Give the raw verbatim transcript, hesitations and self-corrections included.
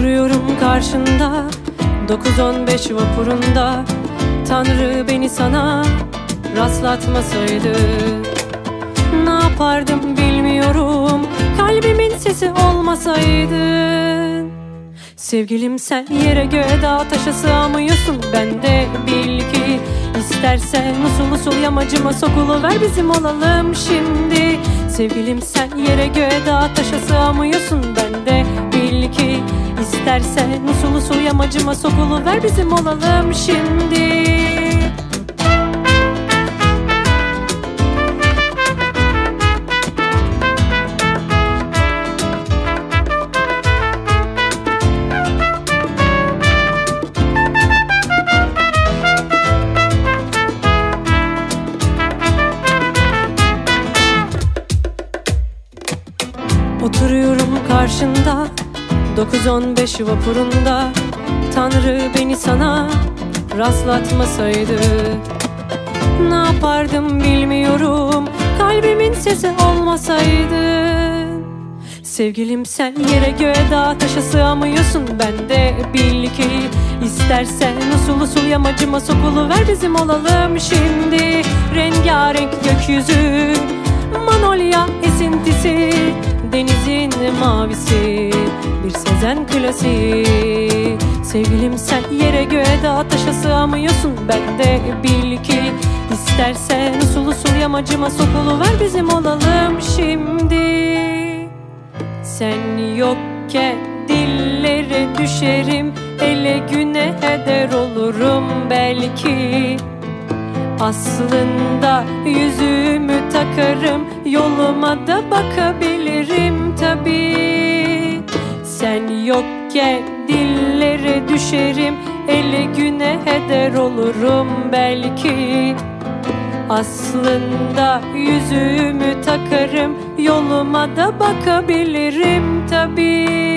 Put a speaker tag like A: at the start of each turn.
A: Oturuyorum karşında dokuz on beş vapurunda. Tanrı beni sana rastlatmasaydı ne yapardım bilmiyorum, kalbimin sesi olmasaydın. Sevgilim sen yere göğe dağa taşa sığamıyorsun, ben de bil ki İstersen usul usul yamacıma sokuluver, bizim olalım şimdi. Sevgilim sen yere göğe dağa taşa sığamıyorsun, ben de bil ki İstersen usul usul yamacıma sokuluver, bizim olalım şimdi. Oturuyorum karşında dokuz on beş vapurunda. Tanrı beni sana rastlatmasaydı ne yapardım bilmiyorum, kalbimin sesi olmasaydın. Sevgilim sen yere göğe dağa taşa sığamıyorsun, ben de bil ki İstersen usul usul yamacıma sokuluver, bizim olalım şimdi. Rengarenk gökyüzü, manolya esintisi, denizin mavisi, bir Sezen klasiği. Sevgilim sen yere göğe dağa taşa sığamıyorsun, ben de bil ki İstersen usul usul yamacıma sokuluver, bizim olalım şimdi. Sen yokken dillere düşerim, ele güne heder olurum belki. Aslında yüzüğümü takarım, yoluma da bakabilirim tabii. Sen yokken dillere düşerim, ele güne heder olurum belki. Aslında yüzüğümü takarım, yoluma da bakabilirim tabii.